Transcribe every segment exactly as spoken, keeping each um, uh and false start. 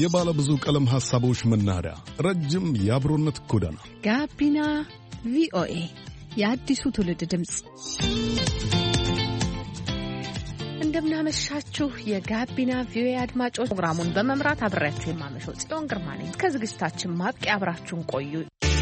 የባለ ብዙ ቀለም ሐሳቦች መናኸሪያ፣ ረጅም የአብሮነት ጎዳና ጋቢና ቪኦኤ የአዲሱ ትውልድ ድምጽ። እንደምናመሻችሁ የጋቢና ቪኦኤ አድማጮች፣ ፕሮግራሙን በመምራት አብሬያችሁ የማመሸው ጽዮን ግርማ ነኝ። ከዝግጅታችን ማብቂያ አብራችሁን ቆዩ።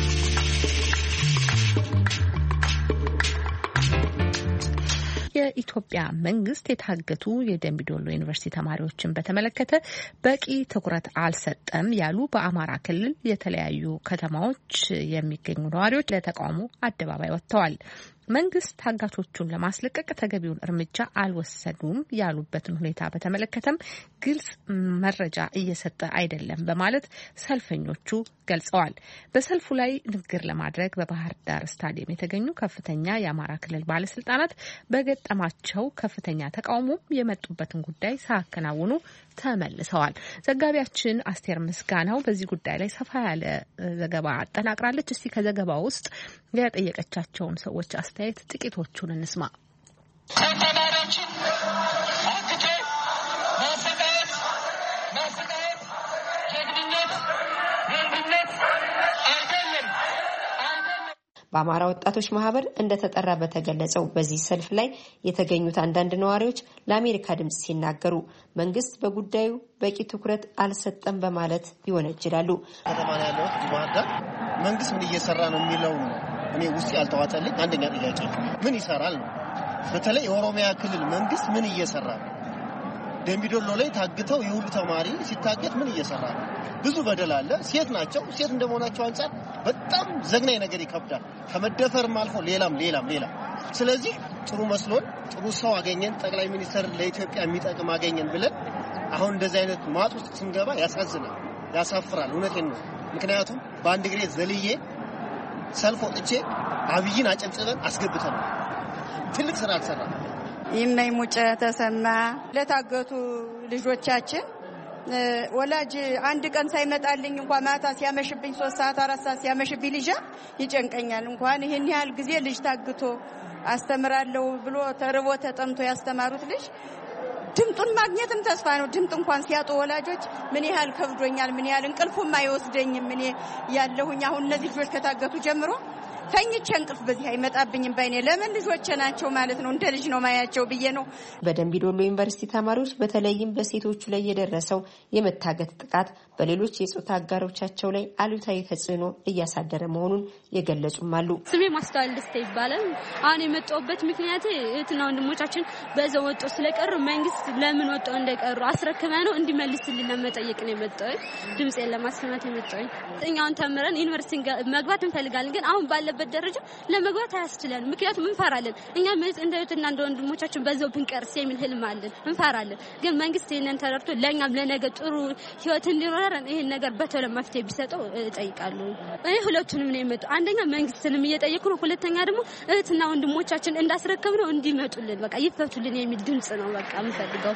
የኢትዮጵያ መንግስት የታገቱ የደምቢ ዶሎ ዩኒቨርሲቲ ተማሪዎችን በተመለከተ በቂ ትኩረት አልሰጠም ያሉ በአማራ ክልል የተለያዩ ከተማዎች የሚገኙ ነዋሪዎች ለተቃውሞ አደባባይ ወጥተዋል። መንግስት ታጋቾቹን ለማስለቀቅ ተገቢውን እርምጃ አልወሰዱም ያሉበትን ሁኔታ በተመለከተም ግልጽ መረጃ እየሰጠ አይደለም በማለት ሰልፈኞቹ ገልጸዋል። በሰልፉ ላይ ንግግር ለማድረግ በባህር ዳር ስታዲየም የተገኙ ከፍተኛ የአማራ ክልል ባለስልጣናት በገጠማቸው ከፍተኛ ተቃውሞ የመጡበትን ጉዳይ ሳያከናውኑ ተመልሰዋል። ዘጋቢያችን አስቴር ምስጋናው በዚህ ጉዳይ ላይ ሰፋ ያለ ዘገባ አጠናቅራለች። እስቲ ከዘገባ ውስጥ የጠየቀቻቸውን ሰዎች አስተያየት ጥቂቶቹን እንስማ። በአማራ ወጣቶች ማህበር እንደተጠራ በተገለጸው በዚህ ሰልፍ ላይ የተገኙት አንዳንድ ነዋሪዎች ለአሜሪካ ድምጽ ሲናገሩ መንግስት በጉዳዩ በቂ ትኩረት አልሰጠም በማለት ይወነጅላሉ። ከተማ ያለው ባህር ዳር መንግስት ምን እየሰራ ነው የሚለው እኔ ውስጥ ያልተዋጠልኝ አንደኛ ጥያቄ ምን ይሰራል ነው። በተለይ የኦሮሚያ ክልል መንግስት ምን እየሰራ ነው? ደምቢ ዶሎ ላይ ታግተው የሁሉ ተማሪ ሲታገት ምን እየሰራ ነው? ብዙ በደል አለ። ሴት ናቸው። ሴት እንደመሆናቸው አንፃር በጣም ዘግናኝ ነገር ይከብዳል። ከመደፈርም አልፎ ሌላም ሌላም ሌላም። ስለዚህ ጥሩ መስሎን ጥሩ ሰው አገኘን፣ ጠቅላይ ሚኒስትር ለኢትዮጵያ የሚጠቅም አገኘን ብለን አሁን እንደዚህ አይነት ማጥ ውስጥ ስንገባ ያሳዝናል፣ ያሳፍራል። እውነቴን ነው። ምክንያቱም በአንድ ግሬ ዘልዬ ሰልፍ ወጥቼ አብይን አጨብጭበን አስገብተን ትልቅ ስራ አልሰራ። ይመይ ሙጨ ተሰማ ለታገቱ ልጆቻችን ወላጅ አንድ ቀን ሳይመጣልኝ እንኳን ማታ ሲያመሽብኝ ሶስት ሰዓት አራት ሰዓት ሲያመሽብኝ ልጅ ይጨንቀኛል። እንኳን ይሄን ያህል ጊዜ ልጅ ታግቶ አስተምራለሁ ብሎ ተርቦ ተጠምቶ ያስተማሩት ልጅ ድምጡን ማግኘትም ተስፋ ነው። ድምጥ እንኳን ሲያጡ ወላጆች ምን ያህል ከብዶኛል፣ ምን ያህል እንቅልፉም አይወስደኝም። ምን ያለሁኝ አሁን እነዚህ ልጆች ከታገቱ ጀምሮ ተኝቼ እንቅልፍ በዚህ አይመጣብኝም። ባይኔ ለምን ልጆቼ ናቸው ማለት ነው እንደ ልጅ ነው ማያቸው ብዬ ነው። በደምቢ ዶሎ ዩኒቨርሲቲ ተማሪዎች በተለይም በሴቶቹ ላይ የደረሰው የመታገት ጥቃት በሌሎች የጾታ አጋሮቻቸው ላይ አሉታዊ ተጽዕኖ እያሳደረ መሆኑን የገለጹም አሉ። ስሜ ማስተዋል ደስታ ይባላል። አሁን የመጣሁበት ምክንያት እህትና ወንድሞቻችን በዛው ወጥቶ ስለቀሩ መንግስት ለምን ወጥቶ እንደቀሩ አስረክመ ነው እንዲመልስልን ለመጠየቅ ነው የመጣሁት። ድምጼን ለማሰማት የመጣሁኝ። እኛውን ተምረን ዩኒቨርሲቲ መግባት እንፈልጋለን፣ ግን አሁን ባለ በደረጃ ለመግባት አያስችለን። ምክንያቱም እንፈራለን። እኛ እንደ እህትና እንደ ወንድሞቻችን በዛው ብንቀርስ የሚል ህልም አለን፣ እንፈራለን። ግን መንግስት ይሄንን ተረድቶ ለኛም ለነገ ጥሩ ህይወት እንዲኖረን ይሄን ነገር በቶሎ መፍትሄ ቢሰጠው እጠይቃለሁ። እኔ ሁለቱንም ነው የመጣው። አንደኛ መንግስትንም እየጠየቁ ነው፣ ሁለተኛ ደግሞ እህትና ወንድሞቻችን እንዳስረከብነው እንዲመጡልን በቃ ይፈቱልን የሚል ድምጽ ነው በቃ የምፈልገው።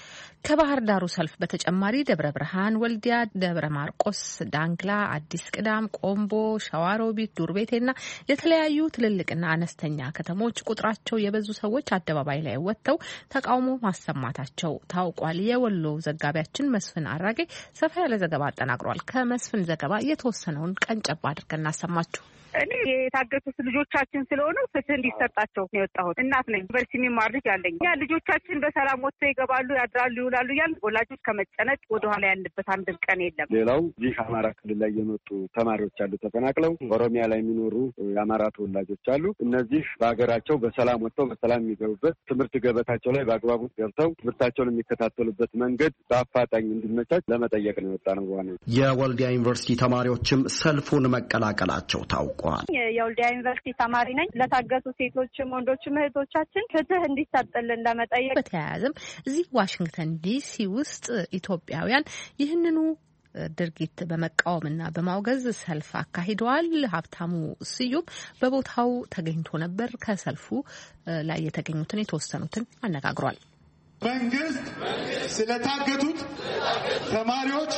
ከባህር ዳሩ ሰልፍ በተጨማሪ ደብረ ብርሃን፣ ወልዲያ፣ ደብረ ማርቆስ፣ ዳንግላ፣ አዲስ ቅዳም፣ ቆምቦ፣ ሸዋሮቢት፣ ዱርቤቴና የተለያዩ ትልልቅና አነስተኛ ከተሞች ቁጥራቸው የበዙ ሰዎች አደባባይ ላይ ወጥተው ተቃውሞ ማሰማታቸው ታውቋል። የወሎ ዘጋቢያችን መስፍን አራጌ ሰፋ ያለ ዘገባ አጠናቅሯል። ከመስፍን ዘገባ የተወሰነውን ቀንጨብ አድርገን እናሰማችሁ። እኔ የታገቱት ልጆቻችን ስለሆነ ፍትህ እንዲሰጣቸው ነው የወጣሁት። እናት ነኝ። ዩኒቨርሲቲ የሚማር ልጅ አለኝ። ያ ልጆቻችን በሰላም ወጥተው ይገባሉ፣ ያድራሉ፣ ይውላሉ እያልን ወላጆች ከመጨነቅ ወደኋላ ያለበት አንድም ቀን የለም። ሌላው ይህ አማራ ክልል ላይ የመጡ ተማሪዎች አሉ ተፈናቅለው ኦሮሚያ ላይ የሚኖሩ የአማራ ተወላጆች አሉ። እነዚህ በሀገራቸው በሰላም ወጥተው በሰላም የሚገቡበት ትምህርት ገበታቸው ላይ በአግባቡ ገብተው ትምህርታቸውን የሚከታተሉበት መንገድ በአፋጣኝ እንዲመቻች ለመጠየቅ ነው የወጣ ነው። ዋና የወልዲያ ዩኒቨርሲቲ ተማሪዎችም ሰልፉን መቀላቀላቸው ታውቋል። የወልዲያ ዩኒቨርሲቲ ተማሪ ነኝ። ለታገቱ ሴቶችም ወንዶችም እህቶቻችን ፍትህ እንዲሰጥልን ለመጠየቅ። በተያያዘም እዚህ ዋሽንግተን ዲሲ ውስጥ ኢትዮጵያውያን ይህንኑ ድርጊት በመቃወምና በማውገዝ ሰልፍ አካሂደዋል። ሀብታሙ ስዩም በቦታው ተገኝቶ ነበር። ከሰልፉ ላይ የተገኙትን የተወሰኑትን አነጋግሯል። መንግስት ስለታገቱት ተማሪዎች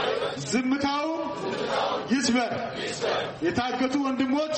ዝምታውን ይስበር። የታገቱ ወንድሞች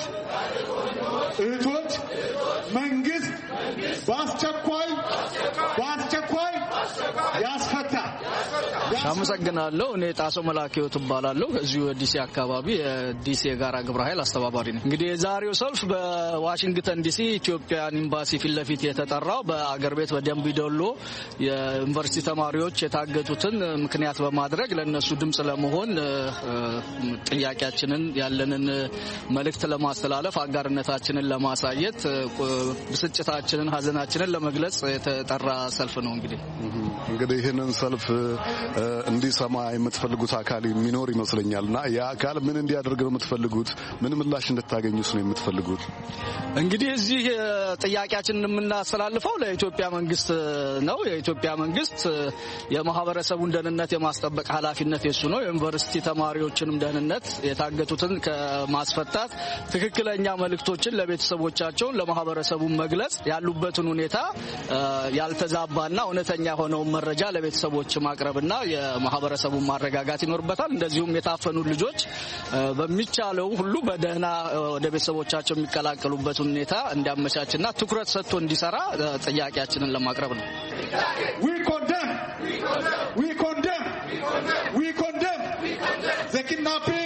እህቶች መንግስት በአስቸኳይ በአስቸኳይ ያስፈታ። አመሰግናለሁ። እኔ ጣሶ መላኪው ተባላለሁ። እዚሁ ዲሲ አካባቢ የዲሲ የጋራ ግብረ ኃይል አስተባባሪ ነኝ። እንግዲህ የዛሬው ሰልፍ በዋሽንግተን ዲሲ ኢትዮጵያን ኤምባሲ ፊት ለፊት የተጠራው በአገር ቤት በደምቢ ዶሎ የዩኒቨርሲቲ ተማሪዎች የታገቱትን ምክንያት በማድረግ ለነሱ ድምጽ ለመሆን ጥያቄያችንን ያለንን መልእክት ለማስተላለፍ አጋርነታችንን ለማሳየት ብስጭታችንን ሀዘናችንን ለመግለጽ የተጠራ ሰልፍ ነው። እንግዲህ እንግዲህ ይህንን ሰልፍ እንዲሰማ የምትፈልጉት አካል የሚኖር ይመስለኛልና ያ አካል ምን እንዲያደርግ ነው የምትፈልጉት? ምን ምላሽ እንድታገኙስ ነው የምትፈልጉት? እንግዲህ እዚህ ጥያቄያችንን የምናስተላልፈው ለኢትዮጵያ መንግስት ነው። የኢትዮጵያ መንግስት የማህበረሰቡን ደህንነት የማስጠበቅ ኃላፊነት የሱ ነው። የዩኒቨርሲቲ ተማሪዎችንም ደህንነት የታገቱትን ከማስፈታት ትክክለኛ መልእክቶችን ለቤተሰቦቻቸው ለማህበረሰቡ መግለጽ ያሉበትን ሁኔታ ያልተዛባና እውነተኛ ሆነው መረጃ ለቤተሰቦች ማቅረብና የማህበረሰቡን ማረጋጋት ይኖርበታል። እንደዚሁም የታፈኑ ልጆች በሚቻለው ሁሉ በደህና ወደ ቤተሰቦቻቸው የሚቀላቀሉበት ሁኔታ እንዲያመቻችና ትኩረት ሰጥቶ እንዲሰራ ጥያቄያችንን ለማቅረብ ነው። We condemn We condemn We condemn the kidnapping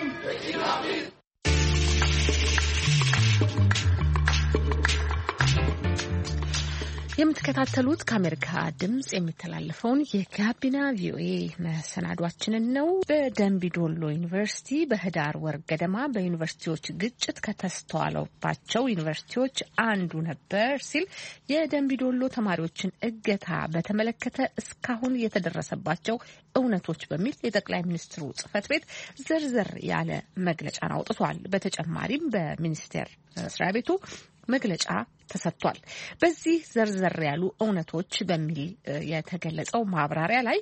የምትከታተሉት ከአሜሪካ ድምጽ የሚተላለፈውን የጋቢና ቪኦኤ መሰናዷችንን ነው። በደምቢ ዶሎ ዩኒቨርሲቲ በህዳር ወር ገደማ በዩኒቨርሲቲዎች ግጭት ከተስተዋለባቸው ዩኒቨርሲቲዎች አንዱ ነበር ሲል የደምቢ ዶሎ ተማሪዎችን እገታ በተመለከተ እስካሁን የተደረሰባቸው እውነቶች በሚል የጠቅላይ ሚኒስትሩ ጽህፈት ቤት ዝርዝር ያለ መግለጫን አውጥቷል። በተጨማሪም በሚኒስቴር መስሪያ ቤቱ መግለጫ ተሰጥቷል። በዚህ ዘርዘር ያሉ እውነቶች በሚል የተገለጸው ማብራሪያ ላይ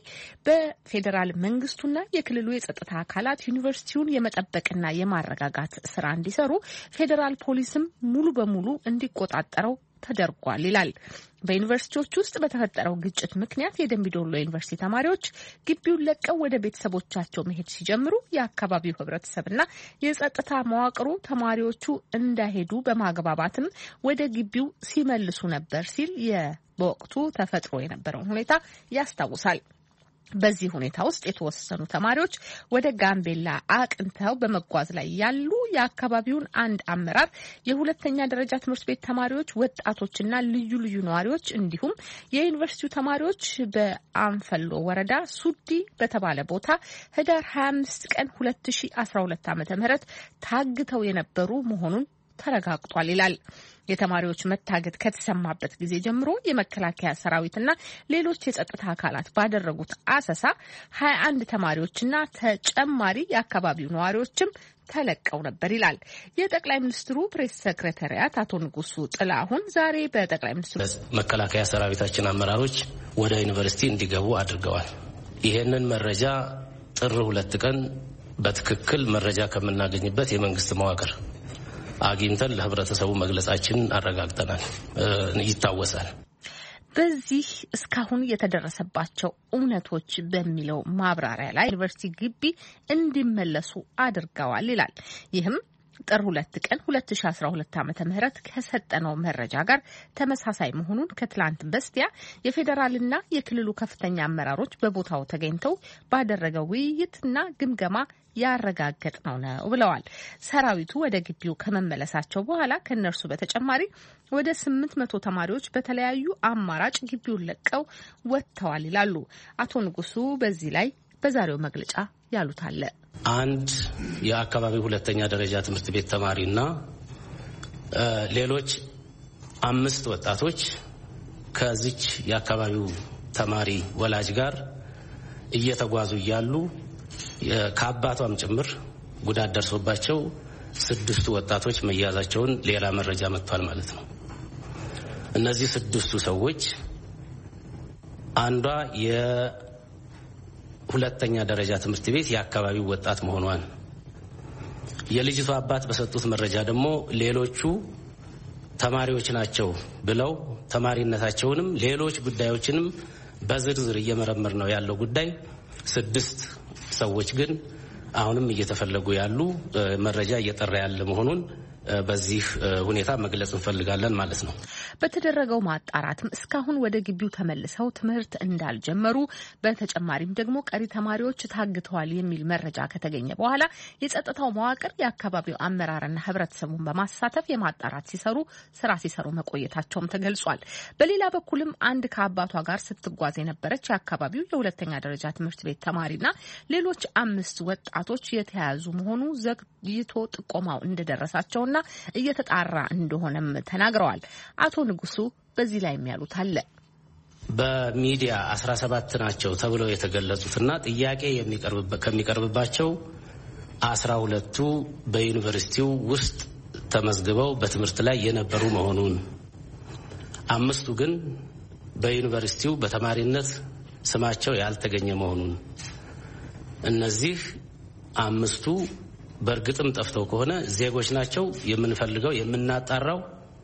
በፌዴራል መንግስቱና የክልሉ የጸጥታ አካላት ዩኒቨርሲቲውን የመጠበቅና የማረጋጋት ስራ እንዲሰሩ ፌዴራል ፖሊስም ሙሉ በሙሉ እንዲቆጣጠረው ተደርጓል ይላል። በዩኒቨርሲቲዎች ውስጥ በተፈጠረው ግጭት ምክንያት የደምቢ ዶሎ ዩኒቨርሲቲ ተማሪዎች ግቢውን ለቀው ወደ ቤተሰቦቻቸው መሄድ ሲጀምሩ የአካባቢው ህብረተሰብና የጸጥታ መዋቅሩ ተማሪዎቹ እንዳይሄዱ በማግባባትም ወደ ግቢው ሲመልሱ ነበር ሲል በወቅቱ ተፈጥሮ የነበረውን ሁኔታ ያስታውሳል። በዚህ ሁኔታ ውስጥ የተወሰኑ ተማሪዎች ወደ ጋምቤላ አቅንተው በመጓዝ ላይ ያሉ የአካባቢውን አንድ አመራር፣ የሁለተኛ ደረጃ ትምህርት ቤት ተማሪዎች፣ ወጣቶችና ልዩ ልዩ ነዋሪዎች እንዲሁም የዩኒቨርሲቲው ተማሪዎች በአንፈሎ ወረዳ ሱዲ በተባለ ቦታ ህዳር ሀያ አምስት ቀን ሁለት ሺ አስራ ሁለት ዓመተ ምህረት ታግተው የነበሩ መሆኑን ተረጋግጧል ይላል። የተማሪዎች መታገት ከተሰማበት ጊዜ ጀምሮ የመከላከያ ሰራዊትና ሌሎች የጸጥታ አካላት ባደረጉት አሰሳ ሀያ አንድ ተማሪዎችና ተጨማሪ የአካባቢው ነዋሪዎችም ተለቀው ነበር ይላል። የጠቅላይ ሚኒስትሩ ፕሬስ ሴክሬታሪያት አቶ ንጉሱ ጥላሁን ዛሬ በጠቅላይ ሚኒስትሩ መከላከያ ሰራዊታችን አመራሮች ወደ ዩኒቨርሲቲ እንዲገቡ አድርገዋል። ይሄንን መረጃ ጥር ሁለት ቀን በትክክል መረጃ ከምናገኝበት የመንግስት መዋቅር አግኝተን ለህብረተሰቡ መግለጻችን አረጋግጠናል፣ ይታወሳል። በዚህ እስካሁን የተደረሰባቸው እውነቶች በሚለው ማብራሪያ ላይ ዩኒቨርሲቲ ግቢ እንዲመለሱ አድርገዋል ይላል። ይህም ጥር ሁለት ቀን ሁለት ሺ አስራ ሁለት ዓመተ ምህረት ከሰጠነው መረጃ ጋር ተመሳሳይ መሆኑን ከትላንት በስቲያ የፌዴራልና የክልሉ ከፍተኛ አመራሮች በቦታው ተገኝተው ባደረገው ውይይትና ግምገማ ያረጋገጥነው ነው ብለዋል። ሰራዊቱ ወደ ግቢው ከመመለሳቸው በኋላ ከነርሱ በተጨማሪ ወደ ስምንት መቶ ተማሪዎች በተለያዩ አማራጭ ግቢውን ለቀው ወጥተዋል ይላሉ አቶ ንጉሱ። በዚህ ላይ በዛሬው መግለጫ ያሉት አለ። አንድ የአካባቢው ሁለተኛ ደረጃ ትምህርት ቤት ተማሪና ሌሎች አምስት ወጣቶች ከዚች የአካባቢው ተማሪ ወላጅ ጋር እየተጓዙ እያሉ ከአባቷም ጭምር ጉዳት ደርሶባቸው ስድስቱ ወጣቶች መያዛቸውን ሌላ መረጃ መጥቷል ማለት ነው። እነዚህ ስድስቱ ሰዎች አንዷ የሁለተኛ ደረጃ ትምህርት ቤት የአካባቢው ወጣት መሆኗን፣ የልጅቷ አባት በሰጡት መረጃ ደግሞ ሌሎቹ ተማሪዎች ናቸው ብለው ተማሪነታቸውንም ሌሎች ጉዳዮችንም በዝርዝር እየመረመር ነው ያለው ጉዳይ ስድስት ሰዎች ግን አሁንም እየተፈለጉ ያሉ መረጃ እየጠራ ያለ መሆኑን በዚህ ሁኔታ መግለጽ እንፈልጋለን ማለት ነው። በተደረገው ማጣራትም እስካሁን ወደ ግቢው ተመልሰው ትምህርት እንዳልጀመሩ በተጨማሪም ደግሞ ቀሪ ተማሪዎች ታግተዋል የሚል መረጃ ከተገኘ በኋላ የጸጥታው መዋቅር የአካባቢው አመራርና ህብረተሰቡን በማሳተፍ የማጣራት ሲሰሩ ስራ ሲሰሩ መቆየታቸውም ተገልጿል። በሌላ በኩልም አንድ ከአባቷ ጋር ስትጓዝ የነበረች የአካባቢው የሁለተኛ ደረጃ ትምህርት ቤት ተማሪና ሌሎች አምስት ወጣቶች የተያዙ መሆኑ ዘግይቶ ጥቆማው እንደደረሳቸውና እየተጣራ እንደሆነም ተናግረዋል። አቶ ንጉሱ በዚህ ላይ የሚያሉት አለ። በሚዲያ አስራ ሰባት ናቸው ተብለው የተገለጹትና ጥያቄ ከሚቀርብባቸው አስራ ሁለቱ በዩኒቨርሲቲው ውስጥ ተመዝግበው በትምህርት ላይ የነበሩ መሆኑን፣ አምስቱ ግን በዩኒቨርሲቲው በተማሪነት ስማቸው ያልተገኘ መሆኑን፣ እነዚህ አምስቱ በእርግጥም ጠፍተው ከሆነ ዜጎች ናቸው የምንፈልገው የምናጣራው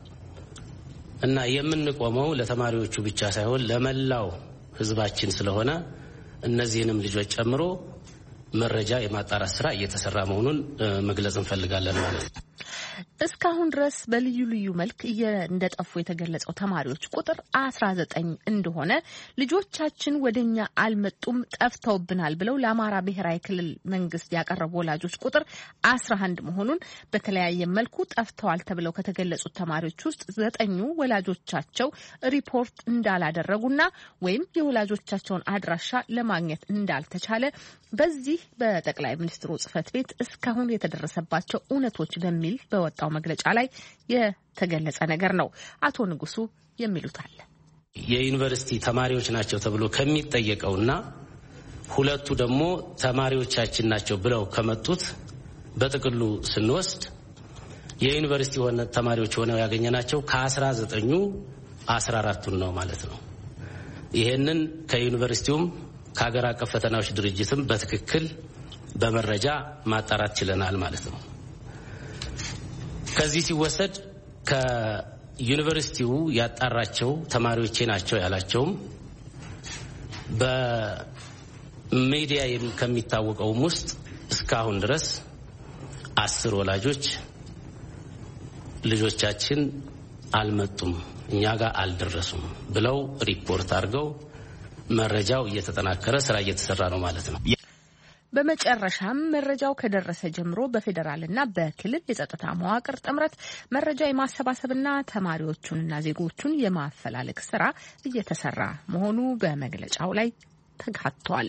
እና የምንቆመው ለተማሪዎቹ ብቻ ሳይሆን ለመላው ህዝባችን ስለሆነ እነዚህንም ልጆች ጨምሮ መረጃ የማጣራት ስራ እየተሰራ መሆኑን መግለጽ እንፈልጋለን ማለት ነው። እስካሁን ድረስ በልዩ ልዩ መልክ እንደጠፉ የተገለጸው ተማሪዎች ቁጥር አስራ ዘጠኝ እንደሆነ ልጆቻችን ወደኛ አልመጡም ጠፍተውብናል ብለው ለአማራ ብሔራዊ ክልል መንግስት ያቀረቡ ወላጆች ቁጥር አስራ አንድ መሆኑን በተለያየ መልኩ ጠፍተዋል ተብለው ከተገለጹት ተማሪዎች ውስጥ ዘጠኙ ወላጆቻቸው ሪፖርት እንዳላደረጉና ወይም የወላጆቻቸውን አድራሻ ለማግኘት እንዳልተቻለ በዚህ በጠቅላይ ሚኒስትሩ ጽህፈት ቤት እስካሁን የተደረሰባቸው እውነቶች በሚል በወጣው መግለጫ ላይ የተገለጸ ነገር ነው። አቶ ንጉሱ የሚሉት አለ። የዩኒቨርሲቲ ተማሪዎች ናቸው ተብሎ ከሚጠየቀውና ሁለቱ ደግሞ ተማሪዎቻችን ናቸው ብለው ከመጡት በጥቅሉ ስንወስድ የዩኒቨርሲቲ ሆነ ተማሪዎች ሆነው ያገኘናቸው ከአስራ ዘጠኙ አስራ አራቱን ነው ማለት ነው። ይሄንን ከዩኒቨርሲቲውም ከሀገር አቀፍ ፈተናዎች ድርጅትም በትክክል በመረጃ ማጣራት ችለናል ማለት ነው። ከዚህ ሲወሰድ ከዩኒቨርሲቲው ያጣራቸው ተማሪዎቼ ናቸው ያላቸውም በሚዲያ ከሚታወቀውም ውስጥ እስካሁን ድረስ አስር ወላጆች ልጆቻችን አልመጡም፣ እኛ ጋር አልደረሱም ብለው ሪፖርት አድርገው መረጃው እየተጠናከረ ስራ እየተሰራ ነው ማለት ነው። በመጨረሻም መረጃው ከደረሰ ጀምሮ በፌዴራልና በክልል የጸጥታ መዋቅር ጥምረት መረጃ የማሰባሰብና ተማሪዎቹንና ዜጎቹን የማፈላለግ ስራ እየተሰራ መሆኑ በመግለጫው ላይ ተካቷል።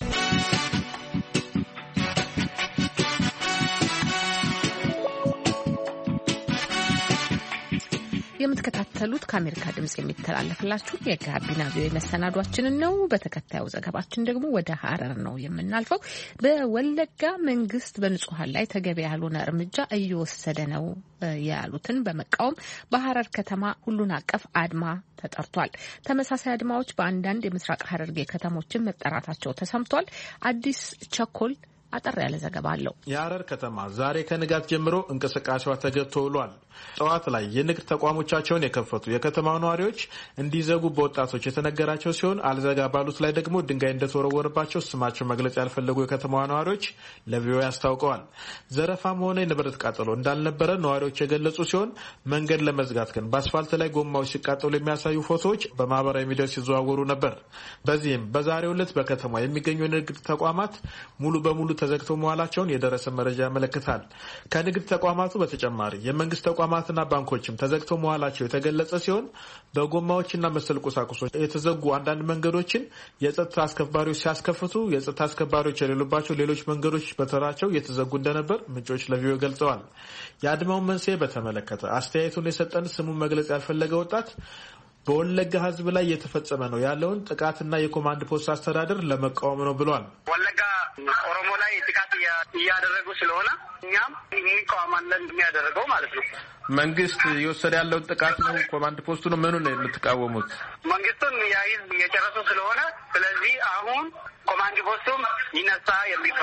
የምትከታተሉት ከአሜሪካ ድምጽ የሚተላለፍላችሁ የጋቢና ቪኦኤ መሰናዷችንን ነው። በተከታዩ ዘገባችን ደግሞ ወደ ሀረር ነው የምናልፈው። በወለጋ መንግስት በንጹሃን ላይ ተገቢ ያልሆነ እርምጃ እየወሰደ ነው ያሉትን በመቃወም በሀረር ከተማ ሁሉን አቀፍ አድማ ተጠርቷል። ተመሳሳይ አድማዎች በአንዳንድ የምስራቅ ሀረርጌ ከተሞችን መጠራታቸው ተሰምቷል። አዲስ ቸኮል አጠር ያለ ዘገባ አለው። የሀረር ከተማ ዛሬ ከንጋት ጀምሮ እንቅስቃሴዋ ተገድቶ ውሏል። ጠዋት ላይ የንግድ ተቋሞቻቸውን የከፈቱ የከተማው ነዋሪዎች እንዲዘጉ በወጣቶች የተነገራቸው ሲሆን አልዘጋ ባሉት ላይ ደግሞ ድንጋይ እንደተወረወረባቸው ስማቸው መግለጽ ያልፈለጉ የከተማዋ ነዋሪዎች ለቪኦኤ አስታውቀዋል። ዘረፋም ሆነ የንብረት ቃጠሎ እንዳልነበረ ነዋሪዎች የገለጹ ሲሆን መንገድ ለመዝጋት ግን በአስፋልት ላይ ጎማዎች ሲቃጠሉ የሚያሳዩ ፎቶዎች በማህበራዊ ሚዲያ ሲዘዋወሩ ነበር። በዚህም በዛሬው ዕለት በከተማ የሚገኙ የንግድ ተቋማት ሙሉ በሙሉ ተዘግተው መዋላቸውን የደረሰ መረጃ ያመለክታል። ከንግድ ተቋማቱ በተጨማሪ የመንግስት ተቋማትና ባንኮችም ተዘግተው መዋላቸው የተገለጸ ሲሆን በጎማዎችና መሰል ቁሳቁሶች የተዘጉ አንዳንድ መንገዶችን የጸጥታ አስከባሪዎች ሲያስከፍቱ፣ የጸጥታ አስከባሪዎች የሌሉባቸው ሌሎች መንገዶች በተራቸው የተዘጉ እንደነበር ምንጮች ለቪኦኤ ገልጸዋል። የአድማውን መንስኤ በተመለከተ አስተያየቱን የሰጠን ስሙን መግለጽ ያልፈለገ ወጣት በወለጋ ህዝብ ላይ የተፈጸመ ነው ያለውን ጥቃትና የኮማንድ ፖስት አስተዳደር ለመቃወም ነው ብሏል። ወለጋ ኦሮሞ ላይ ጥቃት እያደረጉ ስለሆነ እኛም እንቃወማለን የሚያደርገው ማለት ነው። መንግስት እየወሰደ ያለውን ጥቃት ነው ኮማንድ ፖስቱ ነው ምኑን ነው የምትቃወሙት? መንግስቱን የህዝብ እየጨረሱ ስለሆነ ስለዚህ አሁን ኮማንድ ፖስቱም ይነሳ የሚባል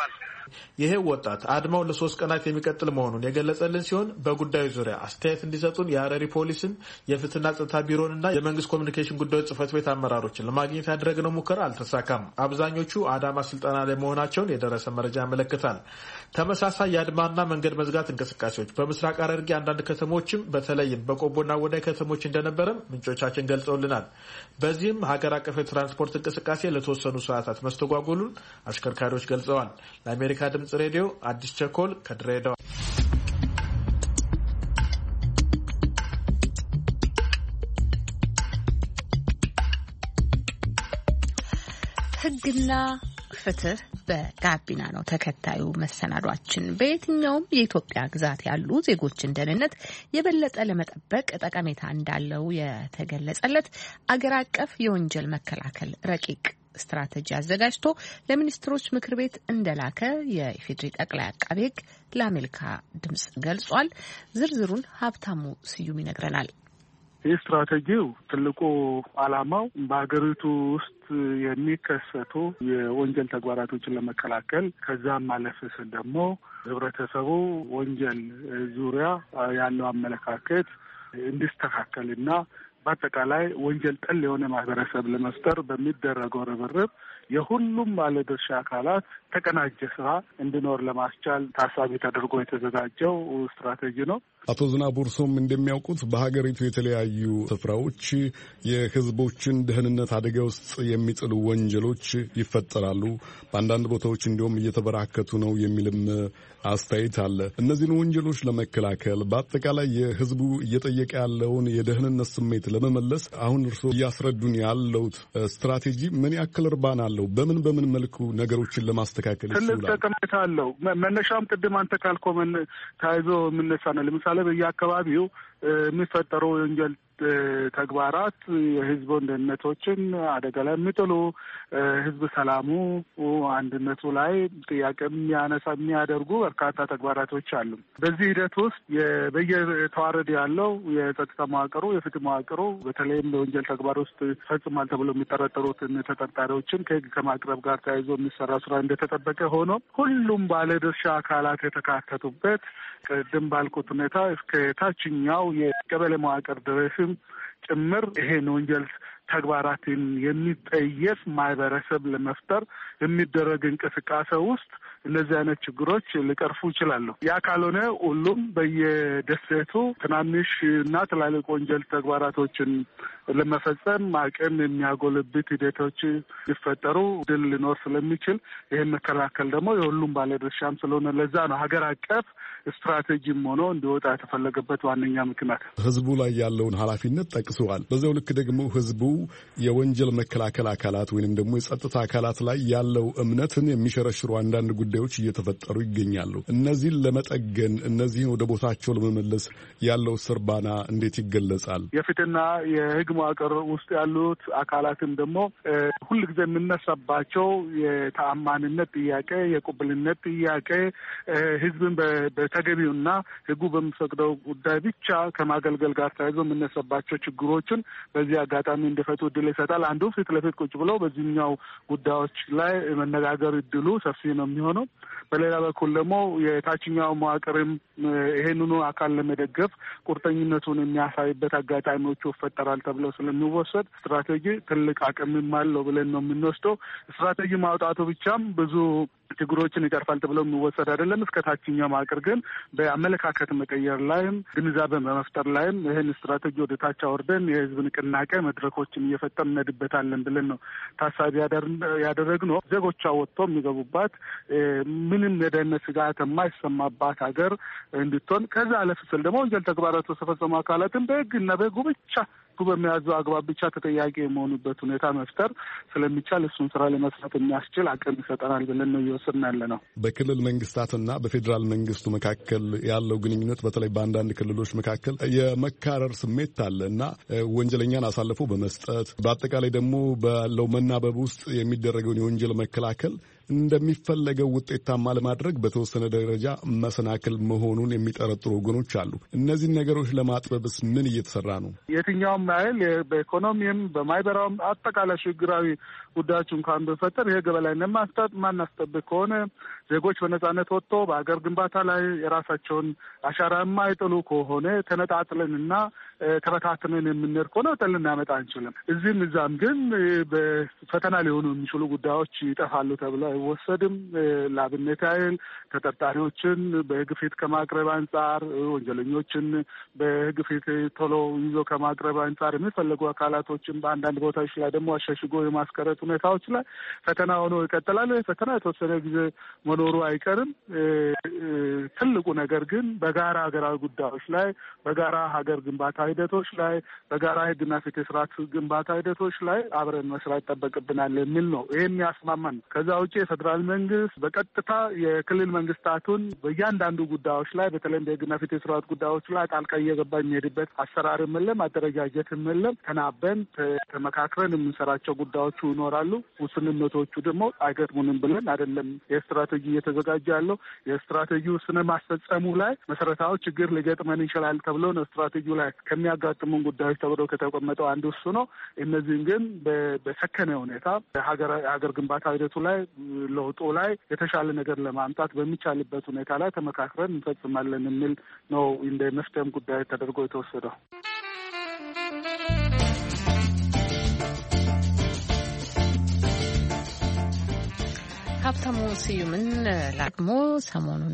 ይሄ ወጣት አድማው ለሶስት ቀናት የሚቀጥል መሆኑን የገለጸልን ሲሆን በጉዳዩ ዙሪያ አስተያየት እንዲሰጡን የሐረሪ ፖሊስን የፍትህና ጸጥታ ቢሮንና የመንግስት ኮሚኒኬሽን ጉዳዮች ጽህፈት ቤት አመራሮችን ለማግኘት ያደረግነው ሙከራ አልተሳካም። አብዛኞቹ አዳማ ስልጠና ላይ መሆናቸውን የደረሰ መረጃ ያመለክታል። ተመሳሳይ የአድማና መንገድ መዝጋት እንቅስቃሴዎች በምስራቅ ሐረርጌ አንዳንድ ከተሞችም በተለይም በቆቦና ወዳይ ከተሞች እንደነበረም ምንጮቻችን ገልጸውልናል። በዚህም ሀገር አቀፍ የትራንስፖርት እንቅስቃሴ ለተወሰኑ ሰዓታት መስተጓጎሉን አሽከርካሪዎች ገልጸዋል። ለአሜሪካ ድምጽ ሬዲዮ አዲስ ቸኮል ከድሬዳዋ። ህግና ፍትህ በጋቢና ነው ተከታዩ መሰናዷችን። በየትኛውም የኢትዮጵያ ግዛት ያሉ ዜጎችን ደህንነት የበለጠ ለመጠበቅ ጠቀሜታ እንዳለው የተገለጸለት አገር አቀፍ የወንጀል መከላከል ረቂቅ ስትራቴጂ አዘጋጅቶ ለሚኒስትሮች ምክር ቤት እንደላከ የኢፌዴሪ ጠቅላይ አቃቤ ሕግ ለአሜሪካ ድምጽ ገልጿል። ዝርዝሩን ሀብታሙ ስዩም ይነግረናል። ይህ ስትራቴጂው ትልቁ ዓላማው በሀገሪቱ ውስጥ የሚከሰቱ የወንጀል ተግባራቶችን ለመከላከል ከዛም ማለፍ ስል ደግሞ ህብረተሰቡ ወንጀል ዙሪያ ያለው አመለካከት እንዲስተካከልና በአጠቃላይ ወንጀል ጠል የሆነ ማህበረሰብ ለመፍጠር በሚደረገው ርብርብ የሁሉም ባለድርሻ አካላት ተቀናጀ ስራ እንዲኖር ለማስቻል ታሳቢ ተደርጎ የተዘጋጀው ስትራቴጂ ነው። አቶ ዝናቡ እርሶም እንደሚያውቁት በሀገሪቱ የተለያዩ ስፍራዎች የህዝቦችን ደህንነት አደጋ ውስጥ የሚጥሉ ወንጀሎች ይፈጠራሉ። በአንዳንድ ቦታዎች እንዲሁም እየተበራከቱ ነው የሚልም አስተያየት አለ። እነዚህን ወንጀሎች ለመከላከል በአጠቃላይ የህዝቡ እየጠየቀ ያለውን የደህንነት ስሜት ለመመለስ አሁን እርሶ እያስረዱን ያለውት ስትራቴጂ ምን ያክል እርባና አለው? በምን በምን መልኩ ነገሮችን ለማስተካከል ይችላል? ትልቅ ጠቀሜታ አለው። መነሻም ቅድም አንተ ካልከው ተያይዞ የምነሳ ነው። ለምሳሌ በየአካባቢው የሚፈጠሩ የወንጀል ተግባራት የህዝቡን ደህንነቶችን አደጋ ላይ የሚጥሉ ህዝብ ሰላሙ አንድነቱ ላይ ጥያቄ የሚያነሳ የሚያደርጉ በርካታ ተግባራቶች አሉ። በዚህ ሂደት ውስጥ በየተዋረድ ያለው የጸጥታ መዋቅሩ፣ የፍትህ መዋቅሩ በተለይም በወንጀል ተግባር ውስጥ ፈጽሟል ተብሎ የሚጠረጠሩትን ተጠርጣሪዎችን ከህግ ከማቅረብ ጋር ተያይዞ የሚሰራ ስራ እንደተጠበቀ ሆኖ ሁሉም ባለድርሻ አካላት የተካተቱበት ቅድም ባልኩት ሁኔታ እስከ ታችኛው የቀበሌ መዋቅር ድረስም ጭምር ይሄን ወንጀል ተግባራትን የሚጠየፍ ማህበረሰብ ለመፍጠር የሚደረግ እንቅስቃሴ ውስጥ እነዚህ አይነት ችግሮች ሊቀርፉ ይችላሉ። ያ ካልሆነ ሁሉም በየደሴቱ ትናንሽ እና ትላልቅ ወንጀል ተግባራቶችን ለመፈጸም አቅም የሚያጎለብት ሂደቶች ሊፈጠሩ ድል ሊኖር ስለሚችል ይህን መከላከል ደግሞ የሁሉም ባለድርሻም ስለሆነ ለዛ ነው ሀገር አቀፍ ስትራቴጂም ሆኖ እንዲወጣ የተፈለገበት ዋነኛ ምክንያት። ህዝቡ ላይ ያለውን ኃላፊነት ጠቅሰዋል። በዚያው ልክ ደግሞ ህዝቡ የወንጀል መከላከል አካላት ወይንም ደግሞ የጸጥታ አካላት ላይ ያለው እምነትን የሚሸረሽሩ አንዳንድ ጉዳዮች እየተፈጠሩ ይገኛሉ። እነዚህን ለመጠገን እነዚህን ወደ ቦታቸው ለመመለስ ያለው ስርባና እንዴት ይገለጻል? የፍትህና የህግ መዋቅር ውስጥ ያሉት አካላትም ደግሞ ሁልጊዜ የምነሳባቸው የተአማንነት ጥያቄ፣ የቁብልነት ጥያቄ ህዝብን በተገቢውና ህጉ በሚፈቅደው ጉዳይ ብቻ ከማገልገል ጋር ተያይዞ የምነሳባቸው ችግሮችን በዚህ አጋጣሚ እንዲፈቱ እድል ይሰጣል። አንዱ ፊት ለፊት ቁጭ ብለው በዚህኛው ጉዳዮች ላይ መነጋገር እድሉ ሰፊ ነው የሚሆነው። በሌላ በኩል ደግሞ የታችኛው መዋቅርም ይሄንኑ አካል ለመደገፍ ቁርጠኝነቱን የሚያሳይበት አጋጣሚዎቹ ይፈጠራል ተብለው ስለሚወሰድ ስትራቴጂ ትልቅ አቅምም አለው ብለን ነው የምንወስደው። ስትራቴጂ ማውጣቱ ብቻም ብዙ ችግሮችን ይቀርፋል ተብለው የሚወሰድ አይደለም። እስከ ታችኛው መዋቅር ግን በአመለካከት መቀየር ላይም ግንዛቤ በመፍጠር ላይም ይህን ስትራቴጂ ወደ ታች አወርደን የህዝብ ንቅናቄ መድረኮችን እየፈጠርን እንሄድበታለን ብለን ነው ታሳቢ ያደረግነው። ዜጎቿ ወጥቶ የሚገቡባት ምንም የደህንነት ስጋት የማይሰማባት ሀገር እንድትሆን ከዛ አለፍ ስል ደግሞ ወንጀል ተግባራት የተፈጸሙ አካላትን በህግና በህጉ ብቻ በሚያዘው አግባብ ብቻ ተጠያቂ የመሆኑበት ሁኔታ መፍጠር ስለሚቻል እሱን ስራ ለመስራት የሚያስችል አቅም ይሰጠናል ብለን ነው እየወሰድን ያለ ነው። በክልል መንግስታትና በፌዴራል መንግስቱ መካከል ያለው ግንኙነት በተለይ በአንዳንድ ክልሎች መካከል የመካረር ስሜት አለ እና ወንጀለኛን አሳልፎ በመስጠት በአጠቃላይ ደግሞ ባለው መናበብ ውስጥ የሚደረገውን የወንጀል መከላከል እንደሚፈለገው ውጤታማ ለማድረግ በተወሰነ ደረጃ መሰናክል መሆኑን የሚጠረጥሩ ወገኖች አሉ። እነዚህ ነገሮች ለማጥበብስ ምን እየተሰራ ነው? የትኛውም ያህል በኢኮኖሚም በማህበራዊም አጠቃላይ ችግራዊ ጉዳዮች እንኳን በፈጠር የህግ የበላይነት ማስጠጥ ማናስጠብቅ ከሆነ ዜጎች በነጻነት ወጥቶ በአገር ግንባታ ላይ የራሳቸውን አሻራ የማይጥሉ ከሆነ ተነጣጥለንና ተበታትነን የምንሄድ ከሆነ ውጤት ልናመጣ አንችልም። እዚህም እዛም ግን በፈተና ሊሆኑ የሚችሉ ጉዳዮች ይጠፋሉ ተብሎ አይወሰድም። ለአብነት ያህል ተጠርጣሪዎችን በህግ ፊት ከማቅረብ አንጻር፣ ወንጀለኞችን በህግ ፊት ቶሎ ይዞ ከማቅረብ አንጻር የሚፈለጉ አካላቶችን በአንዳንድ ቦታዎች ላይ ደግሞ አሻሽጎ የማስቀረት ሁኔታዎች ላይ ፈተና ሆኖ ይቀጥላል። ፈተና የተወሰነ ጊዜ መኖሩ አይቀርም። ትልቁ ነገር ግን በጋራ ሀገራዊ ጉዳዮች ላይ፣ በጋራ ሀገር ግንባታ ሂደቶች ላይ፣ በጋራ ህግና ፍትህ ስርዓት ግንባታ ሂደቶች ላይ አብረን መስራት ይጠበቅብናል የሚል ነው። ይሄ የሚያስማማን። ከዛ ውጭ የፌዴራል መንግስት በቀጥታ የክልል መንግስታቱን በእያንዳንዱ ጉዳዮች ላይ በተለይም በህግና ፍትህ ስርዓት ጉዳዮች ላይ ጣልቃ እየገባ የሚሄድበት አሰራርም የለም፣ አደረጃጀትም የለም። ተናበን ተመካክረን የምንሰራቸው ጉዳዮቹ ይኖራሉ። ውስንነቶቹ ደግሞ አይገጥሙንም ብለን አይደለም የስትራቴጂ እየተዘጋጀ ያለው። የስትራቴጂው ስነ ማስፈጸሙ ላይ መሰረታዊ ችግር ሊገጥመን ይችላል ተብሎ ነው ስትራቴጂው ላይ ከሚያጋጥሙን ጉዳዮች ተብሎ ከተቀመጠው አንዱ እሱ ነው። እነዚህን ግን በሰከነ ሁኔታ ሀገር ግንባታ ሂደቱ ላይ ለውጡ ላይ የተሻለ ነገር ለማምጣት በሚቻልበት ሁኔታ ላይ ተመካክረን እንፈጽማለን የሚል ነው እንደ መፍትሄም ጉዳይ ተደርጎ የተወሰደው። ሀብታሙ ስዩምን ደግሞ ሰሞኑን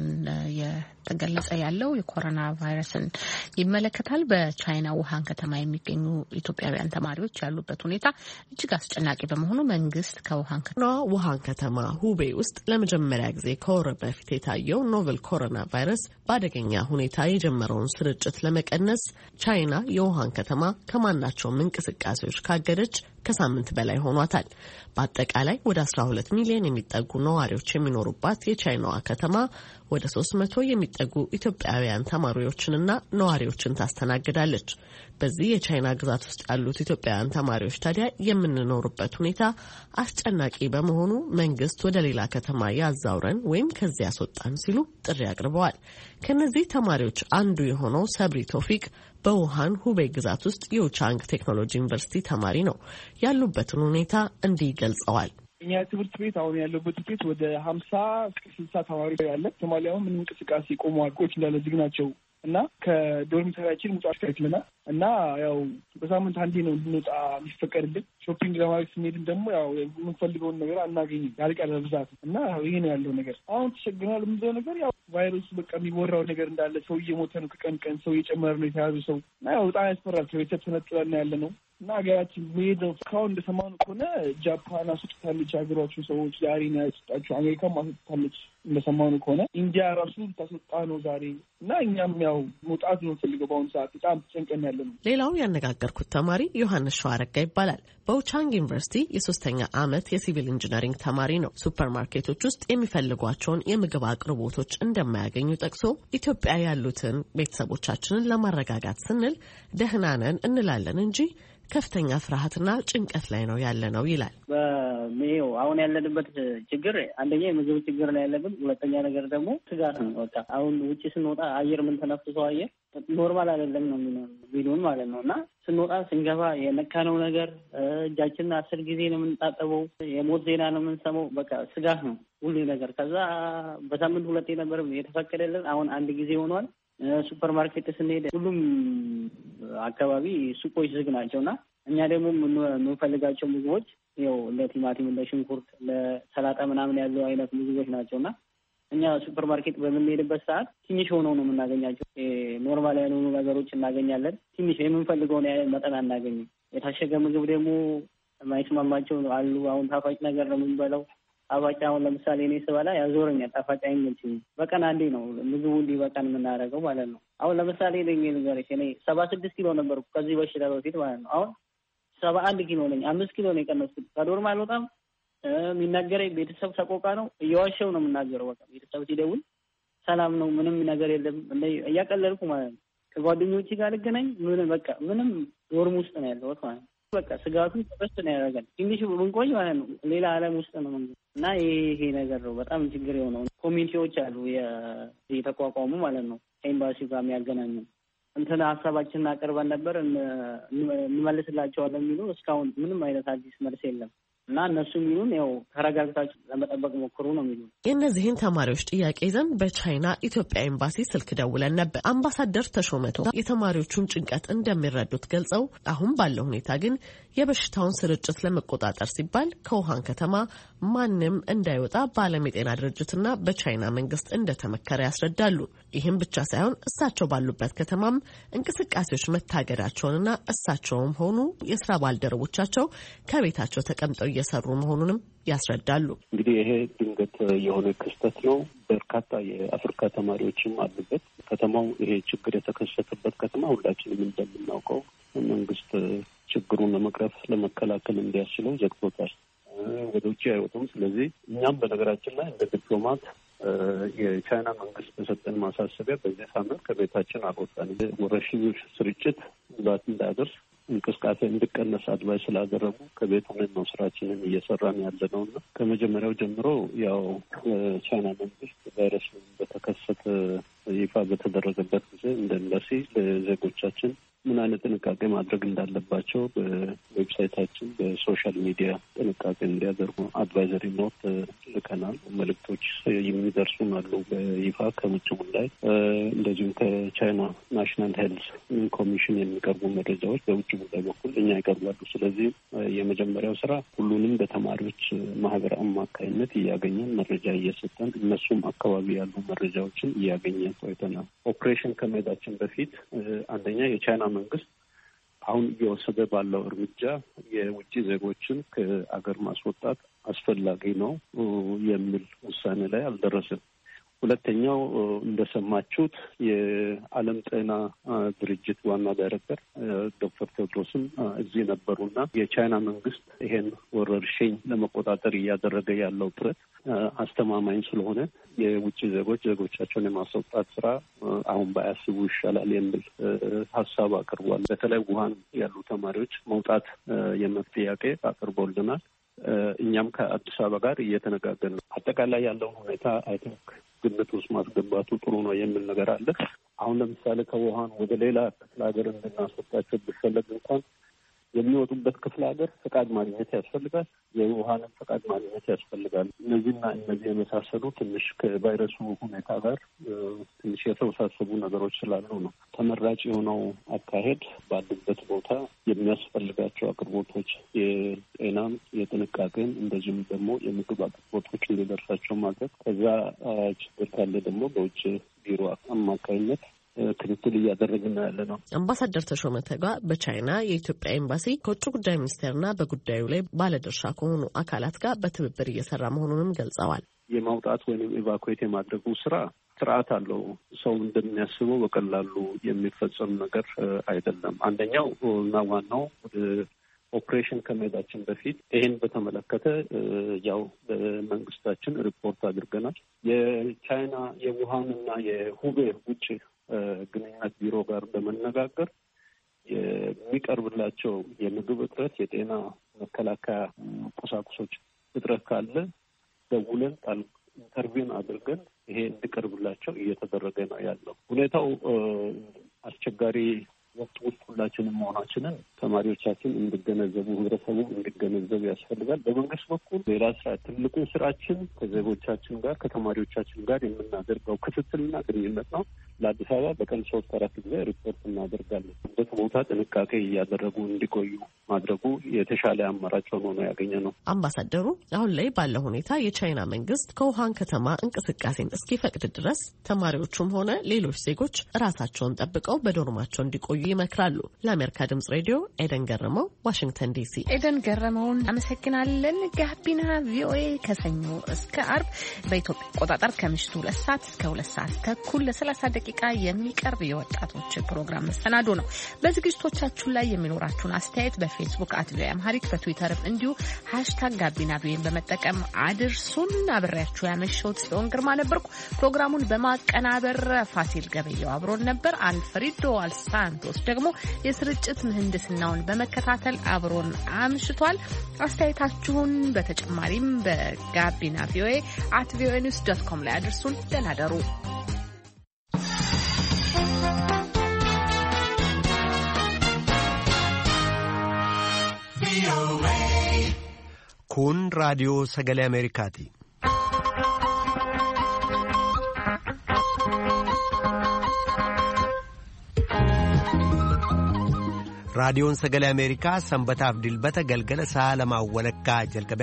የተገለጸ ያለው የኮሮና ቫይረስን ይመለከታል። በቻይና ውሃን ከተማ የሚገኙ ኢትዮጵያውያን ተማሪዎች ያሉበት ሁኔታ እጅግ አስጨናቂ በመሆኑ መንግስት ከውሃን ከተማ ውሃን ከተማ ሁቤ ውስጥ ለመጀመሪያ ጊዜ ከወር በፊት የታየው ኖቨል ኮሮና ቫይረስ በአደገኛ ሁኔታ የጀመረውን ስርጭት ለመቀነስ ቻይና የውሃን ከተማ ከማናቸውም እንቅስቃሴዎች ካገደች ከሳምንት በላይ ሆኗታል። በአጠቃላይ ወደ አስራ ሁለት ሚሊዮን የሚጠጉ ነዋሪዎች የሚኖሩባት የቻይናዋ ከተማ ወደ ሶስት መቶ የሚጠጉ ኢትዮጵያውያን ተማሪዎችንና ነዋሪዎችን ታስተናግዳለች። በዚህ የቻይና ግዛት ውስጥ ያሉት ኢትዮጵያውያን ተማሪዎች ታዲያ የምንኖርበት ሁኔታ አስጨናቂ በመሆኑ መንግስት ወደ ሌላ ከተማ ያዛውረን ወይም ከዚያ ያስወጣን ሲሉ ጥሪ አቅርበዋል። ከነዚህ ተማሪዎች አንዱ የሆነው ሰብሪ ቶፊቅ በውሃን ሁቤይ ግዛት ውስጥ የውቻንግ ቴክኖሎጂ ዩኒቨርሲቲ ተማሪ ነው። ያሉበትን ሁኔታ እንዲህ ገልጸዋል። እኛ ትምህርት ቤት አሁን ያለበት ቤት ወደ ሀምሳ እስከ ስልሳ ተማሪ ያለ ሶማሊያውን ምንም እንቅስቃሴ ቆመዋል። ቆች እንዳለ ዝግ ናቸው እና ከዶርሚተሪያችን ሙጫ አስከትለናል እና ያው በሳምንት አንዴ ነው እንድንወጣ የሚፈቀድልን። ሾፒንግ ለማድረግ ስንሄድም ደግሞ ያው የምንፈልገውን ነገር አናገኝም ያልቀረ ብዛት እና ይሄ ነው ያለው ነገር። አሁን ተቸግረናል። የምንለው ነገር ያው ቫይረሱ በቃ የሚወራው ነገር እንዳለ ሰው እየሞተ ነው፣ ከቀን ቀን ሰው እየጨመረ ነው የተያዙ ሰው እና ያው በጣም ያስፈራል። ከቤተሰብ ተነጥለን ያለ ነው እና ሀገራችን መሄድ ነው። እስካሁን እንደሰማነው ከሆነ ጃፓን አስወጥታለች ሀገሯቸው ሰዎች ዛሬ ነው ያስወጣቸው። አሜሪካም አስወጥታለች እንደሰማነው ከሆነ። ኢንዲያ ራሱ ታስወጣ ነው ዛሬ እና እኛም ያው መውጣት ነው ፈልገው በአሁኑ ሰዓት በጣም ተጨንቀን ያለ ነው። ሌላው ያነጋገርኩት ተማሪ ዮሐንስ ሸዋረጋ ይባላል። በውቻንግ ዩኒቨርሲቲ የሶስተኛ ዓመት የሲቪል ኢንጂነሪንግ ተማሪ ነው። ሱፐር ማርኬቶች ውስጥ የሚፈልጓቸውን የምግብ አቅርቦቶች እንደማያገኙ ጠቅሶ ኢትዮጵያ ያሉትን ቤተሰቦቻችንን ለማረጋጋት ስንል ደህና ነን እንላለን እንጂ ከፍተኛ ፍርሃትና ጭንቀት ላይ ነው ያለ ነው ይላል። በሜው አሁን ያለንበት ችግር አንደኛ የምግብ ችግር ላይ ያለብን፣ ሁለተኛ ነገር ደግሞ ስጋት ነው። በቃ አሁን ውጭ ስንወጣ አየር ምን ተነፍሰው አየር ኖርማል አይደለም ነው ቢሉን ማለት ነው እና ስንወጣ ስንገባ የነካነው ነገር እጃችንን አስር ጊዜ ነው የምንጣጠበው። የሞት ዜና ነው የምንሰማው። በቃ ስጋት ነው ሁሉ ነገር። ከዛ በሳምንት ሁለቴ ነበር የተፈቀደልን፣ አሁን አንድ ጊዜ ሆኗል። ሱፐር ማርኬት ስንሄድ ሁሉም አካባቢ ሱቆች ዝግ ናቸውና እኛ ደግሞ የምንፈልጋቸው ምግቦች ያው እንደ ቲማቲም፣ እንደ ሽንኩርት፣ ለሰላጣ ምናምን ያሉ አይነት ምግቦች ናቸውና እኛ ሱፐር ማርኬት በምንሄድበት ሰዓት ትንሽ ሆነው ነው የምናገኛቸው። ኖርማል ያልሆኑ ነገሮች እናገኛለን። ትንሽ የምንፈልገውን ያህል መጠን አናገኝም። የታሸገ ምግብ ደግሞ የማይስማማቸው አሉ። አሁን ጣፋጭ ነገር ነው የምንበላው። ጣፋጭ አሁን ለምሳሌ እኔ ስበላ ያዞረኛል። ጣፋጭ አይመችኝም። በቀን አንዴ ነው ምግቡ እንዲህ በቀን የምናደርገው ማለት ነው። አሁን ለምሳሌ ለኝ ነገርሽ እኔ ሰባ ስድስት ኪሎ ነበርኩ ከዚህ በሽታ በፊት ማለት ነው። አሁን ሰባ አንድ ኪሎ ነኝ። አምስት ኪሎ ነው የቀነስኩት። ከዶርም አልወጣም። የሚናገረኝ ቤተሰብ ሰቆቃ ነው። እየዋሸው ነው የምናገረው። በቃ ቤተሰብ ሲደውል ሰላም ነው፣ ምንም ነገር የለም እያቀለልኩ ማለት ነው። ከጓደኞቼ ጋር ልገናኝ ምን በቃ ምንም ዶርም ውስጥ ነው ያለሁት ማለት ነው። በቃ ስጋቱ ተበስተ ነው ያደረገን። ትንሽ ብንቆይ ማለት ነው ሌላ ዓለም ውስጥ ነው እና ይሄ ነገር ነው በጣም ችግር የሆነው። ኮሚኒቲዎች አሉ የተቋቋሙ ማለት ነው ኤምባሲው ጋር የሚያገናኙ እንትና ሀሳባችንን አቅርበን ነበር እንመልስላቸዋለን የሚሉ እስካሁን ምንም አይነት አዲስ መልስ የለም እና እነሱ የሚሉን ያው ተረጋግታችሁ ለመጠበቅ ሞክሩ ነው የሚሉን። የእነዚህን ተማሪዎች ጥያቄ ይዘን በቻይና ኢትዮጵያ ኤምባሲ ስልክ ደውለን ነበር። አምባሳደር ተሾመቶ የተማሪዎቹን ጭንቀት እንደሚረዱት ገልጸው አሁን ባለው ሁኔታ ግን የበሽታውን ስርጭት ለመቆጣጠር ሲባል ከውሃን ከተማ ማንም እንዳይወጣ በዓለም የጤና ድርጅትና በቻይና መንግስት እንደተመከረ ያስረዳሉ። ይህም ብቻ ሳይሆን እሳቸው ባሉበት ከተማም እንቅስቃሴዎች መታገዳቸውንና እሳቸውም ሆኑ የስራ ባልደረቦቻቸው ከቤታቸው ተቀምጠው እየሰሩ መሆኑንም ያስረዳሉ። እንግዲህ ይሄ ድንገት የሆነ ክስተት ነው። በርካታ የአፍሪካ ተማሪዎችም አሉበት። ከተማው ይሄ ችግር የተከሰተበት ከተማ ሁላችንም እንደምናውቀው መንግስት ችግሩን ለመቅረፍ ለመከላከል እንዲያስችለው ዘግቶታል። ወደ ውጭ አይወጡም። ስለዚህ እኛም በነገራችን ላይ እንደ ዲፕሎማት የቻይና መንግስት በሰጠን ማሳሰቢያ በዚህ ሳምንት ከቤታችን አልወጣንም። ወረርሽኙ ስርጭት ጉዳት እንዳያደርስ እንቅስቃሴ እንዲቀነስ አድቫይስ ስላደረጉ ከቤት ሆነን ነው ስራችንን እየሰራን ያለ ነው እና ከመጀመሪያው ጀምሮ ያው ቻይና መንግስት ቫይረሱ በተከሰተ ይፋ በተደረገበት ጊዜ እንደ ኤምባሲ ለዜጎቻችን ምን አይነት ጥንቃቄ ማድረግ እንዳለባቸው በዌብሳይታችን በሶሻል ሚዲያ ጥንቃቄ እንዲያደርጉ አድቫይዘሪ ኖት ልከናል። መልእክቶች የሚደርሱን አሉ በይፋ ከውጭ ጉዳይ እንደዚሁም ከቻይና ናሽናል ሄልዝ ኮሚሽን የሚቀርቡ መረጃዎች በውጭ ጉዳይ በኩል እኛ ይቀርባሉ። ስለዚህ የመጀመሪያው ስራ ሁሉንም በተማሪዎች ማህበር አማካይነት እያገኘን መረጃ እየሰጠን እነሱም አካባቢ ያሉ መረጃዎችን እያገኘን ቆይተናል። ኦፕሬሽን ከመሄዳችን በፊት አንደኛ የቻይና መንግስት አሁን እየወሰደ ባለው እርምጃ የውጭ ዜጎችን ከአገር ማስወጣት አስፈላጊ ነው የሚል ውሳኔ ላይ አልደረሰም። ሁለተኛው እንደሰማችሁት የዓለም ጤና ድርጅት ዋና ዳይሬክተር ዶክተር ቴዎድሮስም እዚህ ነበሩና የቻይና መንግስት ይሄን ወረርሽኝ ለመቆጣጠር እያደረገ ያለው ጥረት አስተማማኝ ስለሆነ የውጭ ዜጎች ዜጎቻቸውን የማስወጣት ስራ አሁን ባያስቡ ይሻላል የሚል ሀሳብ አቅርቧል። በተለይ ውሃን ያሉ ተማሪዎች መውጣት የመብት ጥያቄ አቅርቦልናል። እኛም ከአዲስ አበባ ጋር እየተነጋገርን ነው። አጠቃላይ ያለውን ሁኔታ አይ ቲንክ ግምት ውስጥ ማስገባቱ ጥሩ ነው የሚል ነገር አለ። አሁን ለምሳሌ ከውሃን ወደ ሌላ ክፍለ ሀገር እንድናስወጣቸው ቢፈለግ እንኳን የሚወጡበት ክፍለ ሀገር ፈቃድ ማግኘት ያስፈልጋል። የውሃንም ፈቃድ ማግኘት ያስፈልጋል። እነዚህና እነዚህ የመሳሰሉ ትንሽ ከቫይረሱ ሁኔታ ጋር ትንሽ የተወሳሰቡ ነገሮች ስላሉ ነው ተመራጭ የሆነው አካሄድ ባሉበት ቦታ የሚያስፈልጋቸው አቅርቦቶች የጤናም የጥንቃቄን እንደዚሁም ደግሞ የምግብ አቅርቦቶች እንዲደርሳቸው ማድረግ ከዛ ችግር ካለ ደግሞ በውጭ ቢሮ አማካይነት ክትትል እያደረግን ያለ ነው። አምባሳደር ተሾመ ተጋ በቻይና የኢትዮጵያ ኤምባሲ ከውጭ ጉዳይ ሚኒስቴርና በጉዳዩ ላይ ባለድርሻ ከሆኑ አካላት ጋር በትብብር እየሰራ መሆኑንም ገልጸዋል። የማውጣት ወይም ኤቫኩዌት የማድረጉ ስራ ስርዓት አለው። ሰው እንደሚያስበው በቀላሉ የሚፈጸም ነገር አይደለም። አንደኛው እና ዋናው ኦፕሬሽን ከመሄዳችን በፊት ይህን በተመለከተ ያው በመንግስታችን ሪፖርት አድርገናል። የቻይና የውሃንና የሁቤ ውጭ ግንኙነት ቢሮ ጋር በመነጋገር የሚቀርብላቸው የምግብ እጥረት፣ የጤና መከላከያ ቁሳቁሶች እጥረት ካለ ደውለን ቃል ኢንተርቪውን አድርገን ይሄ እንዲቀርብላቸው እየተደረገ ነው ያለው። ሁኔታው አስቸጋሪ ወቅት ውስጥ ሁላችንም መሆናችንን ተማሪዎቻችን እንዲገነዘቡ፣ ህብረተሰቡ እንዲገነዘቡ ያስፈልጋል። በመንግስት በኩል ሌላ ስራ ትልቁ ስራችን ከዜጎቻችን ጋር ከተማሪዎቻችን ጋር የምናደርገው ክትትልና ግንኙነት ነው። ለአዲስ አበባ በቀን ሶስት አራት ጊዜ ሪፖርት እናደርጋለን። በት ቦታ ጥንቃቄ እያደረጉ እንዲቆዩ ማድረጉ የተሻለ አማራጭ ሆኖ ነው ያገኘ ነው። አምባሳደሩ አሁን ላይ ባለው ሁኔታ የቻይና መንግስት ከውሃን ከተማ እንቅስቃሴን እስኪፈቅድ ድረስ ተማሪዎቹም ሆነ ሌሎች ዜጎች ራሳቸውን ጠብቀው በዶርማቸው እንዲቆዩ ይመክራሉ። ለአሜሪካ ድምጽ ሬዲዮ ኤደን ገረመው፣ ዋሽንግተን ዲሲ። ኤደን ገረመውን አመሰግናለን። ጋቢና ቪኦኤ ከሰኞ እስከ አርብ በኢትዮጵያ አቆጣጠር ከምሽቱ ሁለት ሰዓት እስከ ሁለት ሰዓት ተኩል ለሰላሳ ደቂቃ ደቂቃ የሚቀርብ የወጣቶች ፕሮግራም መሰናዶ ነው። በዝግጅቶቻችን ላይ የሚኖራችሁን አስተያየት በፌስቡክ አት ቪኦኤ አምሃሪክ በትዊተርም እንዲሁ ሃሽታግ ጋቢና ቪኦኤን በመጠቀም አድርሱን። አብሬያችሁ ያመሸሁት ጽዮን ግርማ ነበርኩ። ፕሮግራሙን በማቀናበር ፋሲል ገበየው አብሮን ነበር። አልፍሬዶ አልሳንቶስ ደግሞ የስርጭት ምህንድስናውን በመከታተል አብሮን አምሽቷል። አስተያየታችሁን በተጨማሪም በጋቢና ቪኦኤ አት ቪኦኤ ኒውስ ዶት ኮም ላይ አድርሱን። ደህና ደሩ። kun raadiyoo sagalee Ameerikaati. raadiyoon sagalee Ameerikaa sanbataaf dilbata galgala sa'a lamaa walakkaa jalqabee